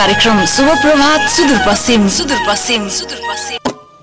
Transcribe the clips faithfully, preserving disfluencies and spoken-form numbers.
कार्यक्रम शुभ प्रभात सुदूरपश्चिम सुदूरपश्चिम सुदूरपश्चिम।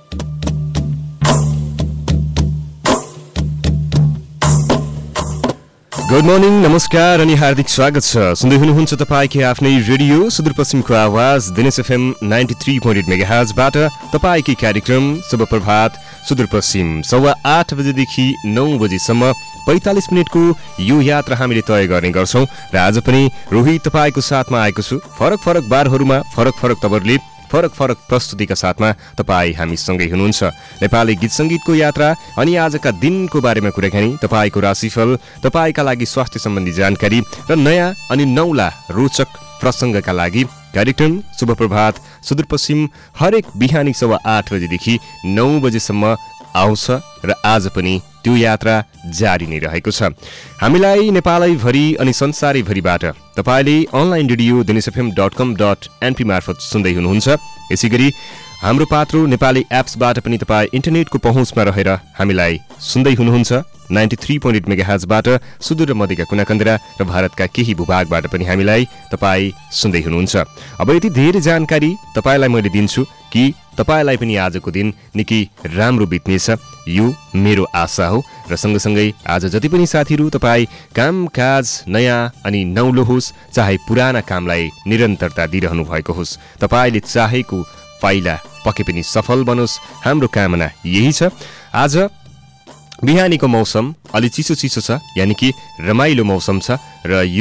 गुड मर्निङ, नमस्कार अनि हार्दिक स्वागत छ। सुन्दै हुनुहुन्छ तपाईकै आफ्नै रेडियो सुदूरपश्चिमको आवाज Dinesh FM ninety three point eight मेगाहर्जबाट तपाईँकै कार्यक्रम शुभ प्रभात सुदूरपश्चिम सवा आठ बजेदेखि नौ बजीसम्म पैंतालीस मिनटको यो यात्रा हामीले तय गर्ने गर्छौं र आज पनि रोहित तपाईँको साथमा आएको छु। फरक फरक बारहरूमा फरक फरक तवरले फरक फरक प्रस्तुतिका साथमा तपाईँ हामीसँगै हुनुहुन्छ। नेपाली गीत सङ्गीतको यात्रा अनि आजका दिनको बारेमा कुराकानी, तपाईँको राशिफल, तपाईँका लागि स्वास्थ्य सम्बन्धी जानकारी र नयाँ अनि नौला रोचक प्रसङ्गका लागि कार्यक्रम शुभ प्रभात सुदूरपश्चिम हरेक बिहानी सवा आठ बजेदेखि नौ बजेसम्म आउँछ र आज पनि त्यो यात्रा जारी नै रहेको छ। हामीलाई नेपालैभरि अनि संसारैभरिबाट तपाईँले online radio Dinesh FM dot com dot NP मार्फत सुन्दै हुनुहुन्छ। यसै गरी हाम्रो पात्रो नेपाली एप्सबाट पनि तपाईँ इन्टरनेटको पहुँचमा रहेर हामीलाई सुन्दै हुनुहुन्छ। नाइन्टी थ्री पोइन्ट एट मेगाहर्जबाट सुदूर र मध्यका कुनाकन्दरा र भारतका केही भूभागबाट पनि हामीलाई तपाईँ सुन्दै हुनुहुन्छ। अब यति धेरै जानकारी तपाईँलाई मैले दिन्छु कि तपाईँलाई पनि आजको दिन निकै राम्रो बित्नेछ, यो मेरो आशा हो। र सँगसँगै आज जति पनि साथीहरू तपाईँ कामकाज नयाँ अनि नौलो होस्, चाहे पुराना कामलाई निरन्तरता दिइरहनु भएको होस्, तपाईँले चाहेको पाइला पके पनि सफल बनोस्, हाम्रो कामना यही छ। आज बिहानीको मौसम अलि चिसो चिसो छ, यानि कि रमाइलो मौसम छ र यो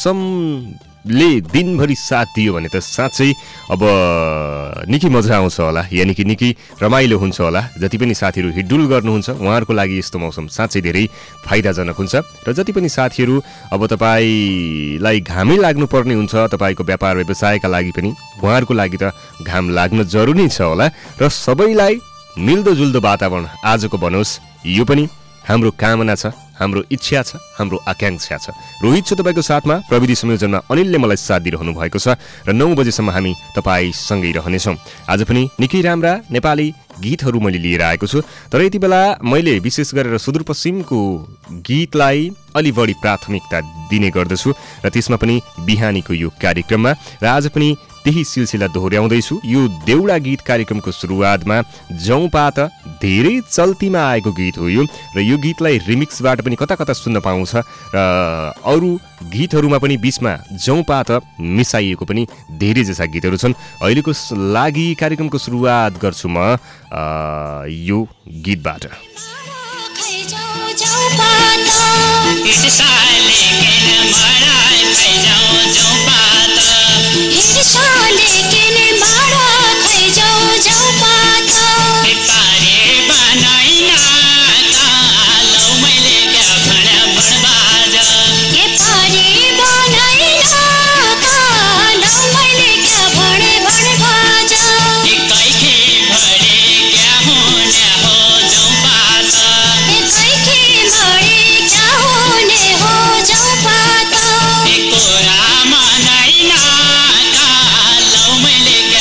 मौसमले दिनभरि साथ दियो भने त साँच्चै अब निकै मजा आउँछ होला, यानि कि निकै रमाइलो हुन्छ होला। जति पनि साथीहरू हिडडुल गर्नुहुन्छ उहाँहरूको लागि यस्तो मौसम साँच्चै धेरै फाइदाजनक हुन्छ। र जति पनि साथीहरू अब तपाईँलाई घामै लाग्नुपर्ने हुन्छ, तपाईँको व्यापार व्यवसायका लागि पनि उहाँहरूको लागि त घाम लाग्न जरुरी छ होला। र सबैलाई मिल्दोजुल्दो वातावरण आजको बनोस्, यो पनि हाम्रो कामना छ, हाम्रो इच्छा छ, हाम्रो आकांक्षा छ। रोहित छु तपाईँको साथमा, प्रविधि संयोजनमा अनिलले मलाई साथ दिइरहनु भएको छ र नौ बजेसम्म हामी तपाईँसँगै रहनेछौँ। आज पनि निकै राम्रा नेपाली गीतहरू मैले लिएर आएको छु, तर यति बेला मैले विशेष गरेर सुदूरपश्चिमको गीतलाई अलि बढी प्राथमिकता दिने गर्दछु र त्यसमा पनि बिहानीको यो कार्यक्रममा। र आज पनि त्यही सिलसिला दोहोर्याउँदैछु। यो देउडा गीत कार्यक्रमको सुरुवातमा जौपात धेरै चल्तीमा आएको गीत हो यो, र यो गीतलाई रिमिक्सबाट पनि कता कता सुन्न पाउँछ र अरू गीतहरूमा पनि बीचमा जौपात मिसाइएको पनि धेरै जस्ता गीतहरू छन्। अहिलेको लागि कार्यक्रमको सुरुवात गर्छु म आ, यो गीतबाट। कोरा मनाइना का लौ मैले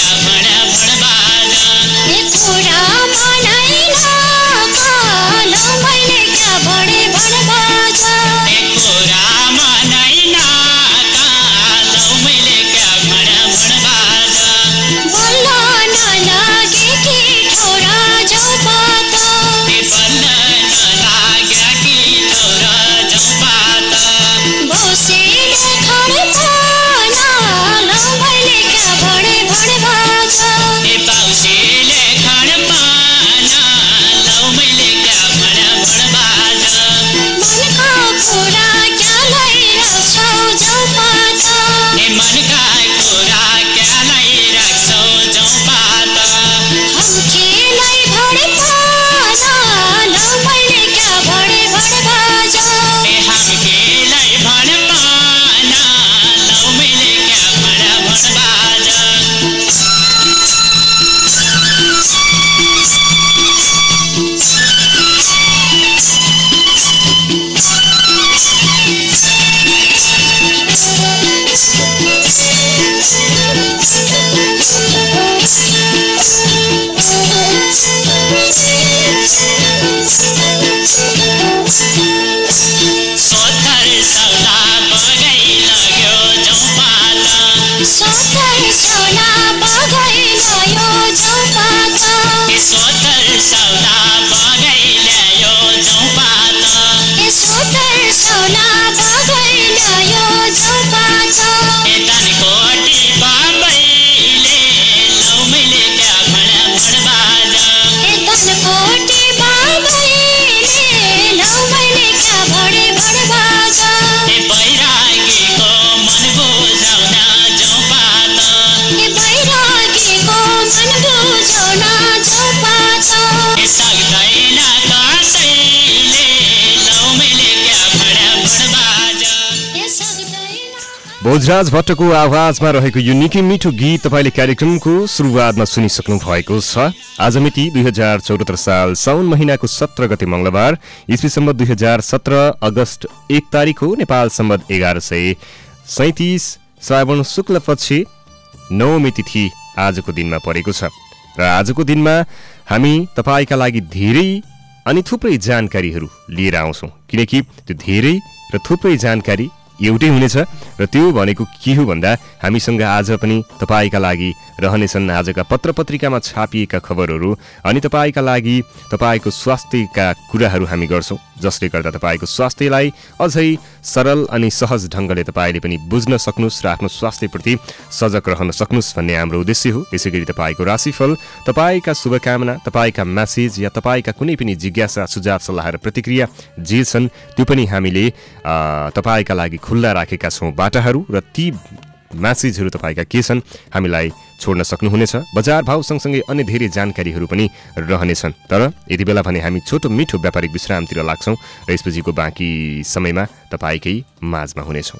भोजराज भट्टको आवाजमा रहेको यो निकै मिठो गीत तपाईँले कार्यक्रमको सुरुवातमा सुनिसक्नु भएको छ। आज मिति दुई हजार चौहत्तर साल साउन महिनाको सत्र गते मंगलबार, इस्वी सम्बत दुई हजार सत्र अगस्त एक तारिक हो। नेपाल सम्बत एघार सय सैतिस श्रावण शुक्ल पक्ष नवमी तिथि आजको दिनमा परेको छ र आजको दिनमा हामी तपाईँका लागि धेरै अनि थुप्रै जानकारीहरू लिएर आउँछौँ, किनकि त्यो धेरै र थुप्रै जानकारी एउटै हुनेछ र त्यो भनेको के हो भन्दा हामीसँग आज पनि तपाईँका लागि रहनेछन् आजका पत्र पत्रिकामा छापिएका खबरहरू अनि तपाईँका लागि तपाईँको स्वास्थ्यका कुराहरू हामी गर्छौँ, जसले गर्दा तपाईँको स्वास्थ्यलाई अझै सरल अनि सहज ढङ्गले तपाईँले पनि बुझ्न सक्नुहोस् र आफ्नो स्वास्थ्यप्रति सजग रहन सक्नुहोस् भन्ने हाम्रो उद्देश्य हो। यसैगरी तपाईँको राशिफल, तपाईँका शुभकामना, तपाईँका म्यासेज या तपाईँका कुनै पनि जिज्ञासा, सुझाव, सल्लाह र प्रतिक्रिया जे छन् त्यो पनि हामीले तपाईँका लागि खुल्ला राखेका छौँ बाटाहरू, र ती म्यासेजहरू तपाईँका के छन् हामीलाई छोड्न सक्नुहुनेछ। बजार भाव सँगसँगै अन्य धेरै जानकारीहरू पनि रहनेछन्। तर यति बेला भने हामी छोटो मिठो व्यापारिक विश्रामतिर लाग्छौँ र यसपछिको बाँकी समयमा तपाईँकै माझमा हुनेछौँ।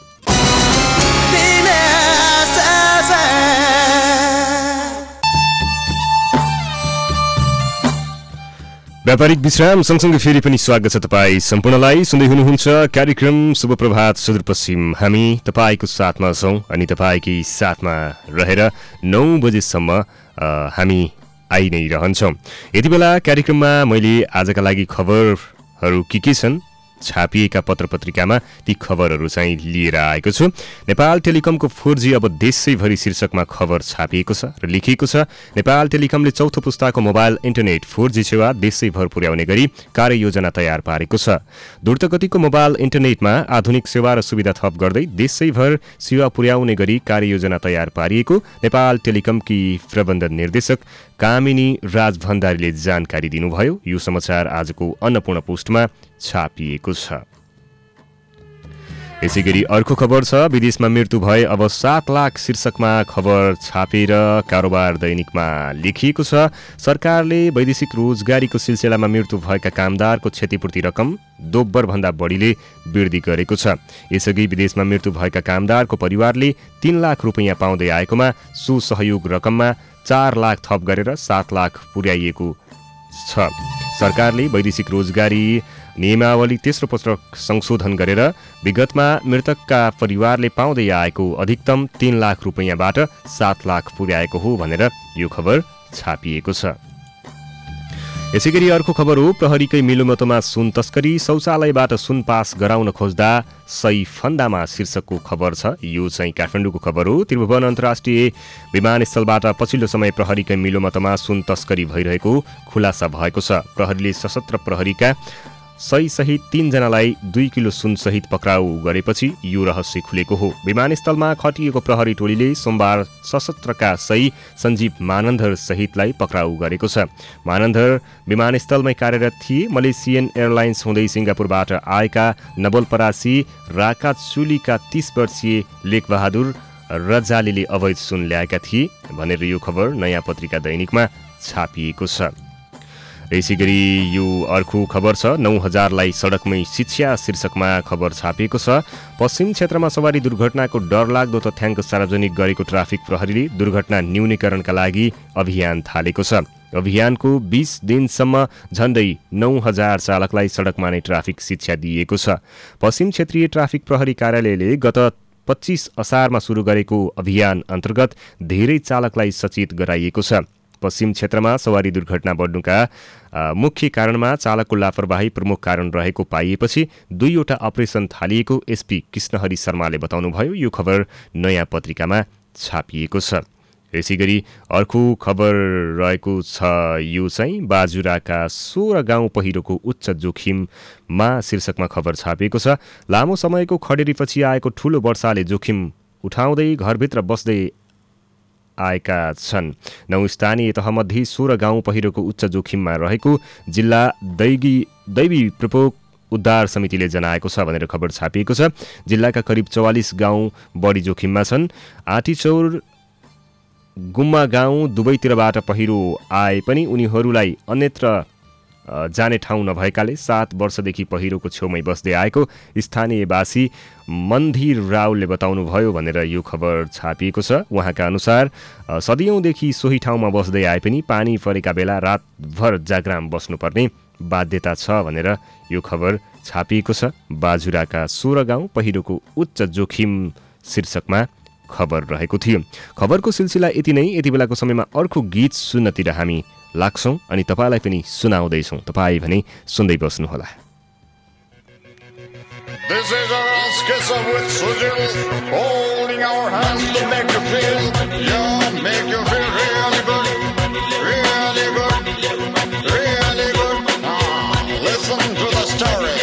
व्यापारिक विश्राम सँगसँगै फेरि पनि स्वागत छ तपाईँ सम्पूर्णलाई। सुन्दै हुनुहुन्छ कार्यक्रम शुभ प्रभात सुदूरपश्चिम। हामी तपाईँको साथमा छौँ अनि तपाईँकै साथमा रहेर नौ बजेसम्म हामी आइ नै रहन्छौँ। यति बेला कार्यक्रममा मैले आजका लागि खबरहरू के के छन् छापिएका पत्र पत्रिकामा ती खबरहरू चाहिँ लिएर आएको छु। नेपाल टेलिकमको फोर जी अब देशैभरि शीर्षकमा खबर छापिएको छ र लेखिएको छ, नेपाल टेलिकमले चौथो पुस्ताको मोबाइल इन्टरनेट फोर जी सेवा देशैभर पुर्याउने गरी कार्ययोजना तयार पारेको छ। द्रुतगतिको मोबाइल इन्टरनेटमा आधुनिक सेवा र सुविधा थप गर्दै देशैभर सेवा पुर्याउने गरी कार्ययोजना तयार पारिएको नेपाल टेलिकमकी प्रबन्ध निर्देशक कामिनी राज भण्डारीले जानकारी दिनुभयो। यो समाचार आजको अन्नपूर्ण पोस्टमा छापिएको छ। यसैगरी अर्को खबर छ, विदेशमा मृत्यु भए अब सात लाख शीर्षकमा खबर छापेर कारोबार दैनिकमा लेखिएको छ। सरकारले वैदेशिक रोजगारीको सिलसिलामा मृत्यु भएका कामदारको क्षतिपूर्ति रकम दोब्बर भन्दा बढीले वृद्धि गरेको छ। यसअघि विदेशमा मृत्यु भएका कामदारको परिवारले तीन लाख रुपियाँ पाउँदै आएकोमा सो सहयोग रकममा चार लाख थप गरेर सात लाख पुर्याइएको छ। सरकारले वैदेशिक रोजगारी नियमावली तेस्रो पटक संशोधन गरेर विगतमा मृतकका परिवारले पाउँदै आएको अधिकतम तीन लाख रुपियाँबाट सात लाख पुर्याएको हो भनेर यो खबर छापिएको छ। यसैगरी अर्को खबर हो, प्रहरीकै मिलोमतोमा सुन तस्करी, शौचालयबाट सुन पास गराउन खोज्दा सही फन्दामा शीर्षकको खबर छ। यो चाहिँ काठमाडौँको खबर हो। त्रिभुवन अन्तर्राष्ट्रिय विमानस्थलबाट पछिल्लो समय प्रहरीकै मिलोमतोमा सुन तस्करी भइरहेको खुलासा भएको छ। प्रहरीले सशस्त्र प्रहरीका सही सहित तीनजनालाई दुई किलो सुन सहित पक्राउ गरेपछि यो रहस्य खुलेको हो। विमानस्थलमा खटिएको प्रहरी टोलीले सोमबार सशस्त्रका सही सञ्जीव मानन्धर सहितलाई पक्राउ गरेको छ। मानन्धर विमानस्थलमै कार्यरत थिए। मलेसियन एयरलाइन्स हुँदै सिङ्गापुरबाट आएका नवलपरासी राकाचुलीका तीस वर्षीय लेखबहादुर रजालीले अवैध सुन ल्याएका थिए भनेर यो खबर नयाँ पत्रिका दैनिकमा छापिएको छ। यसैगरी यो अर्को खबर छ, नौ हजारलाई सडकमै शिक्षा शीर्षकमा खबर छापिएको छ। पश्चिम क्षेत्रमा सवारी दुर्घटनाको डरलाग्दो तथ्याङ्क सार्वजनिक गरेको ट्राफिक प्रहरीले दुर्घटना न्यूनीकरणका लागि अभियान थालेको छ। अभियानको बीस दिनसम्म झण्डै नौ हजार चालकलाई सडकमा नै ट्राफिक शिक्षा दिएको छ। पश्चिम क्षेत्रीय ट्राफिक प्रहरी कार्यालयले गत पच्चीस असारमा सुरु गरेको अभियान अन्तर्गत धेरै चालकलाई सचेत गराइएको छ। पश्चिम क्षेत्रमा सवारी दुर्घटना बढ्नुका मुख्य कारणमा चालकको लापरवाही प्रमुख कारण रहेको पाइएपछि दुईवटा अपरेसन थालिएको एसपी कृष्णहरि शर्माले बताउनुभयो। यो खबर नयाँ पत्रिकामा छापिएको छ। यसैगरी अर्को खबर रहेको छ, यो चाहिँ बाजुराका सोह्र गाउँ पहिरोको उच्च जोखिममा शीर्षकमा खबर छापिएको छ। लामो समयको खडेरीपछि आएको ठूलो वर्षाले जोखिम उठाउँदै घरभित्र बस्दै आएका छन्। नौ स्थानीय तहमध्ये सोह्र गाउँ पहिरोको उच्च जोखिममा रहेको जिल्ला दैगी दैवी प्रकोप उद्धार समितिले जनाएको छ भनेर खबर छापिएको छ। जिल्लाका करिब चौवालिस गाउँ बढी जोखिममा छन्। आँटीचौर गुम्मा गाउँ दुवैतिरबाट पहिरो आए पनि उनीहरूलाई अन्यत्र जाने ठाउँ नभएकाले सात वर्षदेखि पहिरोको छेउमै बस्दै आएको स्थानीयवासी मन्दिर रावलले बताउनुभयो भनेर यो खबर छापिएको छ। उहाँका अनुसार सदियौँदेखि सोही ठाउँमा बस्दै आए पनि पानी परेका बेला रातभर जाग्राम बस्नुपर्ने बाध्यता छ भनेर यो खबर छापिएको छ। बाजुराका सोह्र गाउँ पहिरोको उच्च जोखिम शीर्षकमा खबर रहेको थियो। खबरको सिलसिला यति नै। यति बेलाको समयमा अर्को गीत सुन्नतिर हामी लाग्छौँ अनि तपाईँलाई पनि सुनाउँदैछौँ। तपाईँ भने सुन्दै बस्नुहोला। This is our schism with Sujil, holding our hands to make you feel, yeah, make you feel really good, really good, really good. Ah, listen to the story.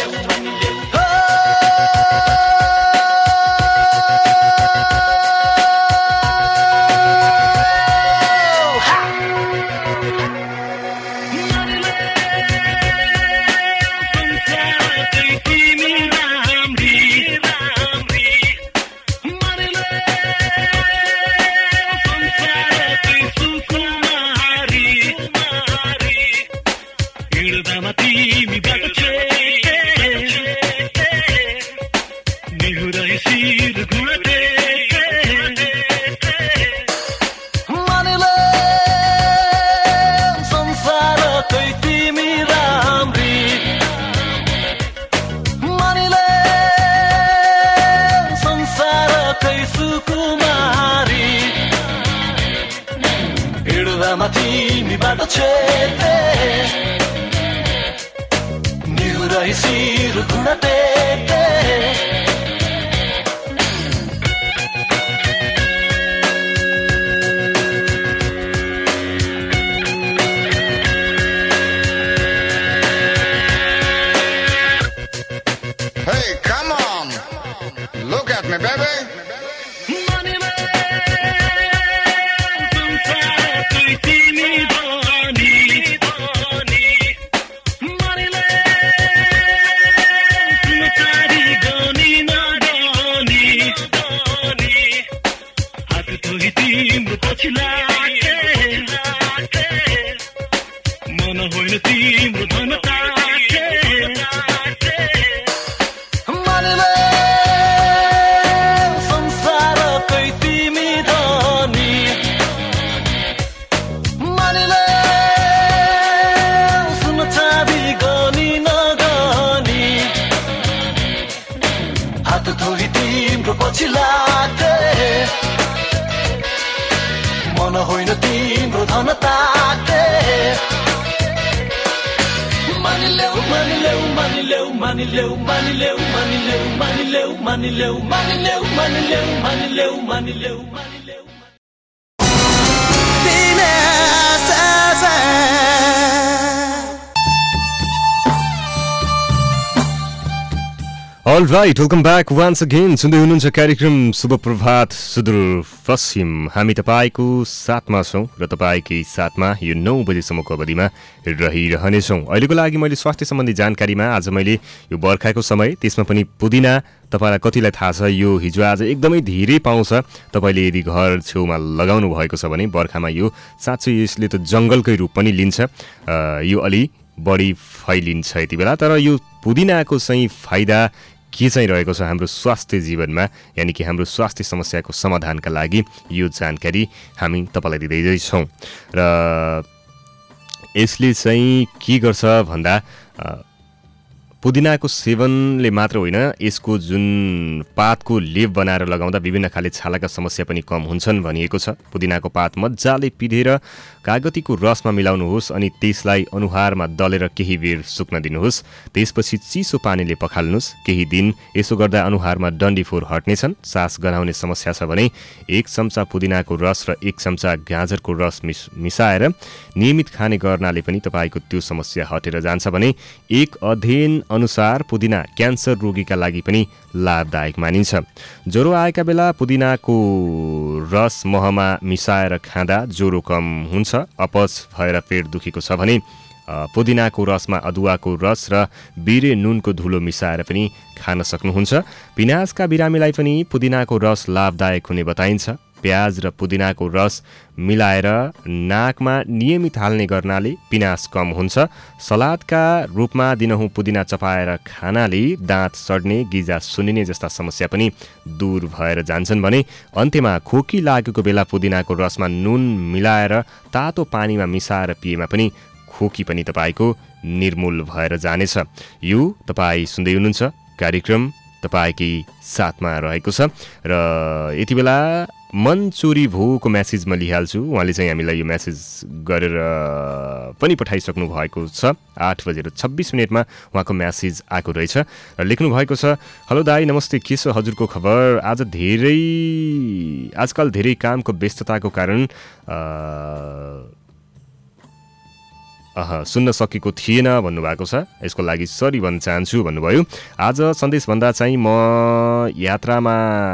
Hey, come on! Look at me, baby! All right, welcome back once again. सुन्दै हुनुहुन्छ कार्यक्रम शुभ प्रभात सुदूर पश्चिम। हामी तपाईँको साथमा छौँ र तपाईँकै साथमा यो नौ बजेसम्मको अवधिमा रहिरहनेछौँ। अहिलेको लागि मैले स्वास्थ्य सम्बन्धी जानकारीमा आज मैले यो बर्खाको समय त्यसमा पनि पुदिना तपाईँलाई कतिलाई थाहा छ यो हिजो आज एकदमै धेरै पाउँछ। तपाईँले यदि घर छेउमा लगाउनु भएको छ भने बर्खामा यो साँच्चै यसले त जङ्गलकै रूप पनि लिन्छ। यो अलि बढी फैलिन्छ यति बेला। तर यो पुदिनाको चाहिँ फाइदा के चाहिँ रहेको छ हाम्रो स्वास्थ्य जीवनमा, यानि कि हाम्रो स्वास्थ्य समस्याको समाधानका लागि यो जानकारी हामी तपाईँलाई दिँदैछौँ। र यसले चाहिँ के गर्छ भन्दा पुदिनाको सेवनले मात्र होइन, यसको जुन पातको लेप बनाएर लगाउँदा विभिन्न खाले छालाका समस्या पनि कम हुन्छन् भनिएको छ। पुदिनाको पात मजाले पिँधेर कागतीको रसमा मिलाउनुहोस् अनि त्यसलाई अनुहारमा दलेर केही बेर सुक्न दिनुहोस्। त्यसपछि चिसो पानीले पखाल्नुहोस्। केही दिन यसो गर्दा अनुहारमा डन्डीफोर हट्नेछन्। सास गनाउने समस्या छ भने एक चम्चा पुदिनाको रस र एक चम्चा गाजरको रस मिस मिसाएर नियमित खाने गर्नाले पनि तपाईँको त्यो समस्या हटेर जान्छ भने एक अध्ययन अनुसार पुदिना क्यान्सर रोगीका लागि पनि लाभदायक मानिन्छ। ज्वरो आएका बेला पुदिनाको रस महमा मिसाएर खाँदा ज्वरो कम हुन्छ। अपच भएर पेट दुखेको छ भने पुदिनाको रसमा अदुवाको रस र बिरे नुनको धुलो मिसाएर पनि खान सक्नुहुन्छ। पिनासका बिरामीलाई पनि पुदिनाको रस लाभदायक हुने बताइन्छ। प्याज र पुदिनाको रस मिलाएर नाकमा नियमित हाल्ने गर्नाले पिनास कम हुन्छ। सलादका रूपमा दिनहुँ पुदिना चपाएर खानाले दाँत सड्ने, गिजा सुनिने जस्ता समस्या पनि दूर भएर जान्छन् भने अन्त्यमा खोकी लागेको बेला पुदिनाको रसमा नुन मिलाएर तातो पानीमा मिसाएर पिएमा पनि खोकी पनि तपाईँको निर्मूल भएर जानेछ। यो तपाईँ सुन्दै हुनुहुन्छ कार्यक्रम तपाईँकै साथमा रहेको छ र यति बेला मन चोरी भोको म्यासेज म लिइहाल्छु। उहाँले चाहिँ हामीलाई यो म्यासेज गरेर पनि पठाइसक्नु भएको छ। आठ बजेर छब्बिस मिनटमा उहाँको म्यासेज आएको रहेछ र लेख्नु भएको छ, हेलो दाई नमस्ते, के छ हजुरको खबर? आज धेरै आजकल धेरै कामको व्यस्तताको कारण अह सुन्न सकेको थिएन भन्नुभएको छ। यसको लागि सरी भन्न चाहन्छु भन्नुभयो। आज सन्देशभन्दा चाहिँ म यात्रामा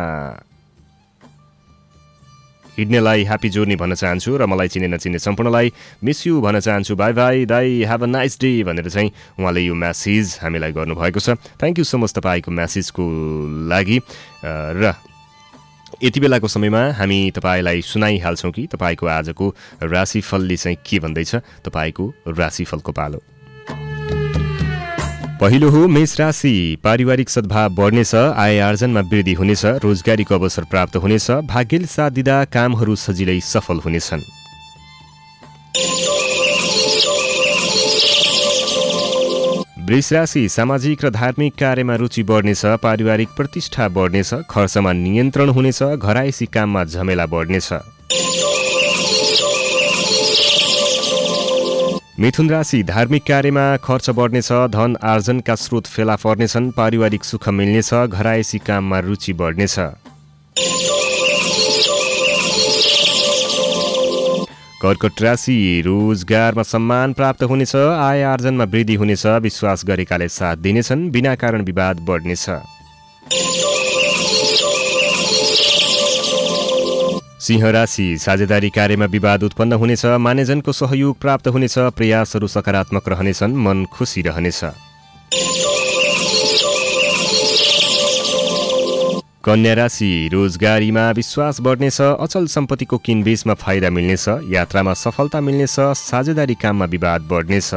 हिँड्नेलाई ह्याप्पी जोर्नी भन्न चाहन्छु र मलाई चिने नचिने सम्पूर्णलाई मिस यु भन्न चाहन्छु। बाई बाई दाई, ह्याभ अ नाइस डे भनेर चाहिँ उहाँले यो म्यासेज हामीलाई गर्नुभएको छ। थ्याङ्क यू सो मच तपाईँको म्यासेजको लागि। र यति बेलाको समयमा हामी तपाईँलाई सुनाइहाल्छौँ कि तपाईँको आजको राशिफलले चाहिँ के भन्दैछ। तपाईँको राशिफलको पालो पहिलो हो मेष राशि। पारिवारिक सद्भाव बढ्नेछ, आय आर्जनमा वृद्धि हुनेछ, रोजगारीको अवसर प्राप्त हुनेछ, भाग्यले साथ दिँदा कामहरू सजिलै सफल हुनेछन्। वृष राशि। सामाजिक र धार्मिक कार्यमा रुचि बढ्नेछ, पारिवारिक प्रतिष्ठा बढ्नेछ, खर्चमा नियन्त्रण हुनेछ, घरायसी काममा झमेला बढ्नेछ। मिथुन राशि। धार्मिक कार्यमा खर्च बढ्नेछ, धन आर्जनका स्रोत फेला पर्नेछन्, पारिवारिक सुख मिल्नेछ, घरायसी काममा रुचि बढ्नेछ। कर्कट राशि। रोजगारमा सम्मान प्राप्त हुनेछ, आय आर्जनमा वृद्धि हुनेछ, विश्वास गरेकाले साथ दिनेछन्, बिना कारण विवाद बढ्नेछ। सिंह राशि। साझेदारी कार्यमा विवाद उत्पन्न हुनेछ, मान्यजनको सहयोग प्राप्त हुनेछ, प्रयासहरू सकारात्मक रहनेछन्, मन खुसी रहनेछ। कन्या राशि। रोजगारीमा विश्वास बढ्नेछ, अचल सम्पत्तिको किनबेचमा फाइदा मिल्नेछ, यात्रामा सफलता मिल्नेछ, साझेदारी काममा विवाद बढ्नेछ।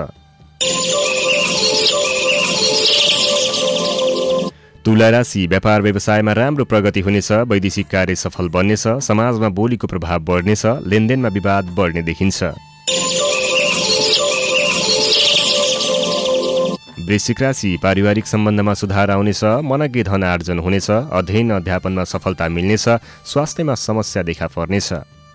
तुला राशि। व्यापार व्यवसायमा राम्रो प्रगति हुनेछ, वैदेशिक कार्य सफल बन्नेछ, समाजमा बोलीको प्रभाव बढ्नेछ, लेनदेनमा विवाद बढ्ने देखिन्छ। वृश्चिक राशि। पारिवारिक सम्बन्धमा सुधार आउनेछ, मनज्ञ धन आर्जन हुनेछ, अध्ययन अध्यापनमा सफलता मिल्नेछ, स्वास्थ्यमा समस्या देखा पर्नेछ।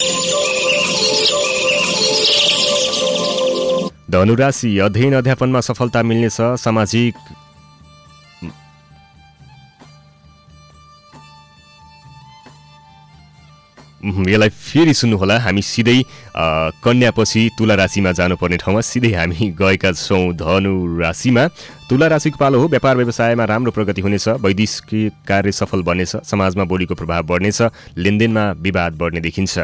धनु राशि। अध्ययन अध्यापनमा सफलता मिल्नेछ, सामाजिक यसलाई फेरि सुन्नुहोला, हामी सिधै कन्यापछि तुला राशिमा जानुपर्ने ठाउँमा सिधै हामी गएका छौँ धनु राशिमा। तुला राशिको पालो हो। व्यापार व्यवसायमा राम्रो प्रगति हुनेछ, वैदेशिक कार्य सफल बन्नेछ, समाजमा बोलीको प्रभाव बढ्नेछ, लेनदेनमा विवाद बढ्ने देखिन्छ।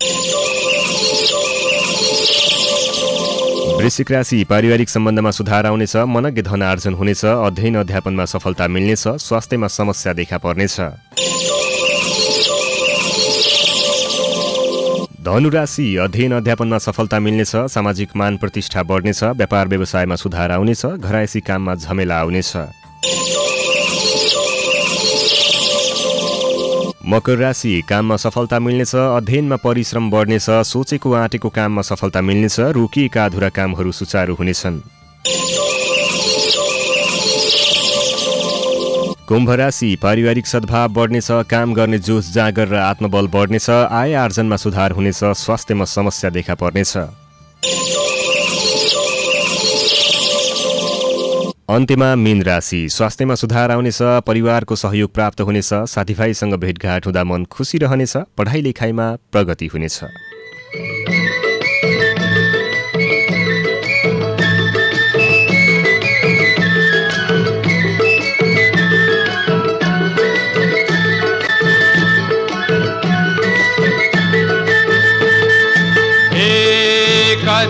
वृश्चिक राशि। पारिवारिक सम्बन्धमा सुधार आउनेछ, मनज्ञ धन आर्जन हुनेछ, अध्ययन अध्यापनमा सफलता मिल्नेछ, स्वास्थ्यमा समस्या देखा पर्नेछ। धनुराशि। अध्ययन अध्यापनमा सफलता मिल्नेछ, सामाजिक मान प्रतिष्ठा बढ्नेछ, व्यापार व्यवसायमा सुधार आउनेछ, घरायसी काममा झमेला आउनेछ। मकर राशि। काममा सफलता मिल्नेछ, अध्ययनमा परिश्रम बढ्नेछ, सोचेको आँटेको काममा सफलता मिल्नेछ, रोकिएका अधुरा कामहरू सुचारू हुनेछन्। कुम्भ राशि। पारिवारिक सद्भाव बढ्नेछ, काम गर्ने जोस जागर र आत्मबल बढ्नेछ, आय आर्जनमा सुधार हुनेछ, स्वास्थ्यमा समस्या देखा पर्नेछ। अन्त्यमा मीन राशि। स्वास्थ्यमा सुधार आउनेछ, परिवारको सहयोग प्राप्त हुनेछ, साथीभाइसँग भेटघाट हुँदा मन खुसी रहनेछ, पढाइ लेखाइमा प्रगति हुनेछ।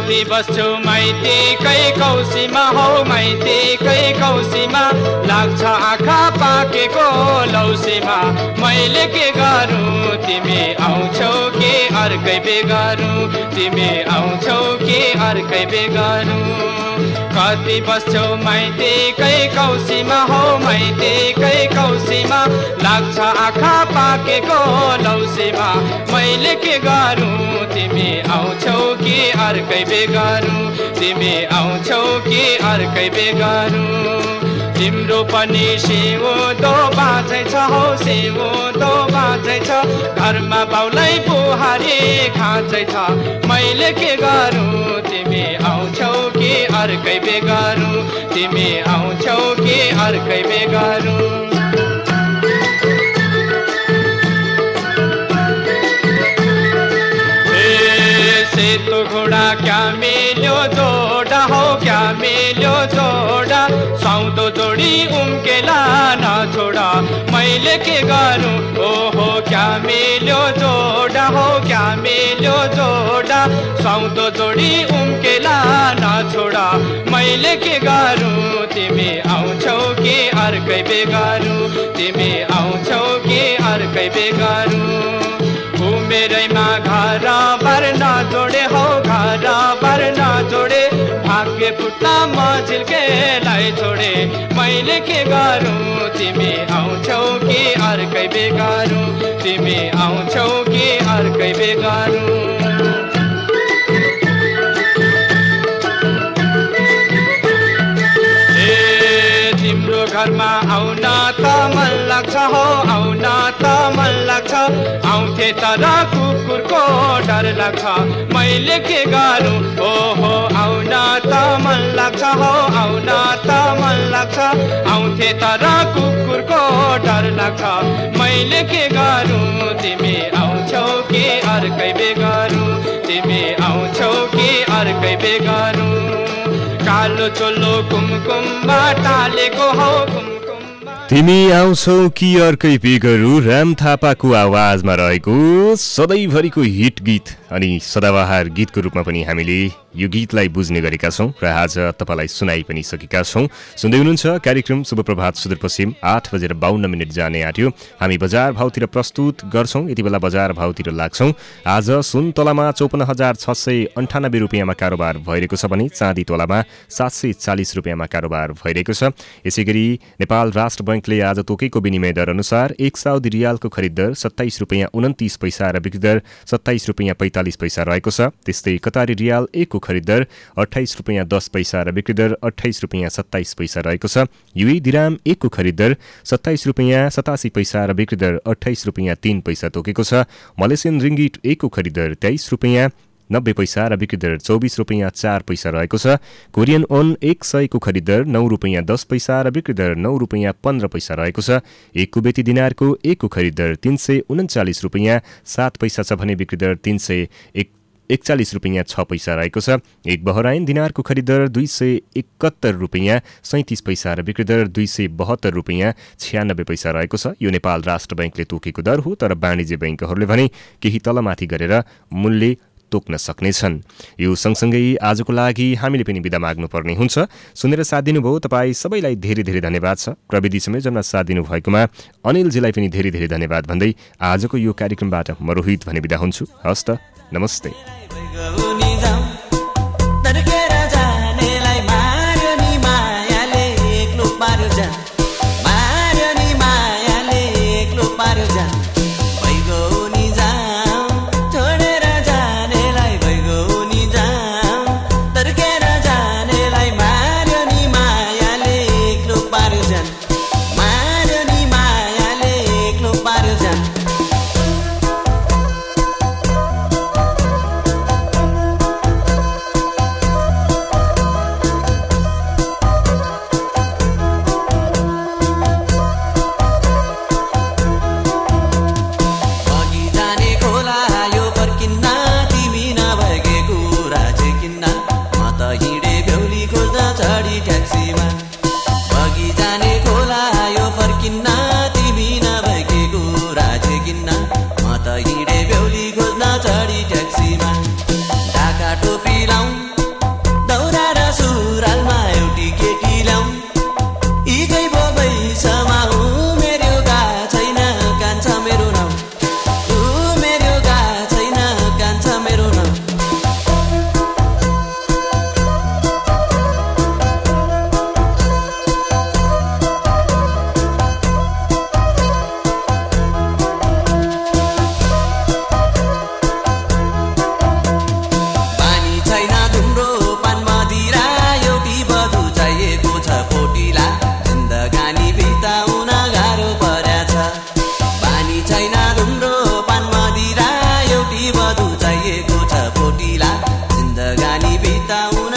कति बस्छु माइतीकै कौसीमा हो माइतीकै कौसीमा लाग्छ आँखा पाकेको लौसीमा मैले के गरौँ तिमी आउँछौ के अर्कै बेगारौँ तिमी आउँछौ के अर्कै बेगारौँ कति बस्छौ माइतीकै कौसीमा हो माइतीकै कौसीमा लाग्छ आँखा पाकेको लौसीमा मैले के गरौँ तिमी आउँछौ कि अर्कै बेगारौँ तिमी आउँछौ कि अर्कै बेगारौँ तिम्रो पनि सिउँदो बाँझै छ हो सिउँदो बाँझै छ घरमा बाउलाई बुहारी खाँचै छ मैले के गरौँ तिमी आउँछौ कि अर्कै बेगारौँ तिमी आउँछौ कि अर्कै बेगारौँ सेतो घोडा क्या मिल्यो जोडा हो क्या मिल्यो जोडा साउँदो जोडी उम्केला नछोडा मैले के गरौँ ओहो क्या मिल्यो जोडा हो क्या मिल्यो जोडा साउँदो जोडी उम्केला नछोडा मैले के गरौँ तिमी आउँछौ कि अर्कै बेगारौँ तिमी आउँछौ कि अर्कै बेगारौँ घुमेरैमा घर भर्न जोडे हो घर भर्न जोडे भाग्य फुट्ला मझिल्केलाई छोडे मैले के गरौँ तिमी आउँछौ कि अर्कै बेगारौँ तिमी आउँछौ कि अर्कै बेगारौँ घरमा आउन त मन लाग्छ हो आउन त मन लाग्छ आउँथे तर कुकुरको डर लाग्छ मैले के गरौँ ओहो आउन त मन लाग्छ हो आउन त मन लाग्छ आउँथे तर कुकुरको डर लाग्छ मैले के गरौँ तिमी आउँछौ कि अर्कै बेगारौँ तिमी आउँछौ कि अर्कै बेगारौँ कालो चोलो कुमकुममा टालेको हो तिमी आउँछौ कि अर्कै बेगरु राम थापाको आवाजमा रहेको सधैँभरिको हिट गीत अनि सदाबहार गीतको रूपमा पनि हामीले यो गीतलाई बुझ्ने गरेका छौं र आज तपाईलाई सुनाइ पनि सकेका छौं। सुन्दै हुनुहुन्छ कार्यक्रम शुभ प्रभात सुदूरपश्चिम आठ बजेर बाउन्न मिनट जाने आट्यो। हामी बजार भावतिर प्रस्तुत गर्छौं, यति बेला बजार भावतिर लाग्छौं। आज सुन तोलामा चौपन्न हजार छ सय अन्ठानब्बे रुपियाँमा कारोबार भइरहेको छ भने चाँदी तोलामा सात सय चालिस रुपियाँमा कारोबार भइरहेको छ। यसैगरी नेपाल राष्ट्र बैंकले आज तोकेको विनिमय दर अनुसार एक साउदी रियालको खरिद दर सत्ताइस रुपियाँ उन्तिस पैसा र बिक्री दर सत्ताइस रुपियाँ पैंतालिस पैसा रहेको छ। त्यस्तै कतारी रियाल एकको खरिद दर अट्ठाइस रुपियाँ दस पैसा र बिक्री दर अट्ठाइस रुपियाँ सत्ताइस पैसा रहेको छ। युए दिराम एकको खरिद दर सत्ताइस रुपियाँ सतासी पैसा र बिक्री दर अट्ठाइस रुपियाँ तीन पैसा तोकेको छ। मलेसियन रिङ्गिट एकको खरिद दर तेइस रुपियाँ नब्बे पैसा र बिक्री दर चौबिस रुपियाँ चार पैसा रहेको छ। कोरियन ओन एक सयको खरिद दर नौ रुपियाँ दस पैसा र बिक्री दर नौ रुपियाँ पन्ध्र पैसा रहेको छ। एक कुवेती दिनारको एकको खरिद दर तीन सय उन्चालिस रुपियाँ सात पैसा छ भने बिक्री दर तीन सय एक एकचालिस रुपियाँ छ पैसा रहेको छ। एक बहराइन दिनारको खरिद दर दुई सय एकहत्तर रुपियाँ सैंतिस पैसा र बिक्री दर दुई सय बहत्तर रुपियाँ छ्यानब्बे पैसा रहेको छ। यो नेपाल राष्ट्र बैंकले तोकेको दर हो, तर वाणिज्य बैंकहरूले भने केही तलमाथि गरेर मूल्य तोक्न सक्नेछन्। यो सँगसँगै आजको लागि हामीले पनि बिदा माग्नुपर्ने हुन्छ। सुनेर साथ दिनुभयो तपाईँ सबैलाई धेरै धेरै धन्यवाद छ। प्रविधि संयोजनमा साथ दिनुभएकोमा अनिलजीलाई पनि धेरै धेरै धन्यवाद भन्दै आजको यो कार्यक्रमबाट म रोहित भने बिदा हुन्छु। हस् त, नमस्ते। हिँडे बेहुली खोज्न चढी ट्याक्सीमा ढाका टोपी लाउँ बिताउँ